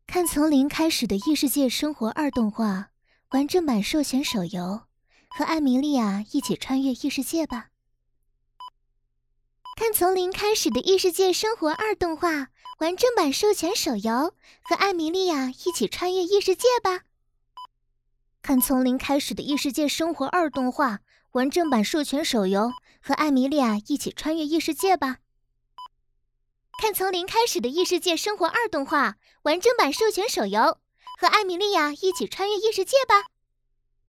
看从零开始的异世界生活2动画完整版授权手游，和艾米莉亚一起穿越异世界吧。看从零开始的异世界生活2动画完整版授权手游，和艾米莉亚一起穿越异世界吧。看从零开始的异世界生活2动画完整版授权手游，和艾米莉亚一起穿越异世界吧。看从零开始的异世界生活2动画完整版授权手游，和艾米莉亚一起穿越异世界吧。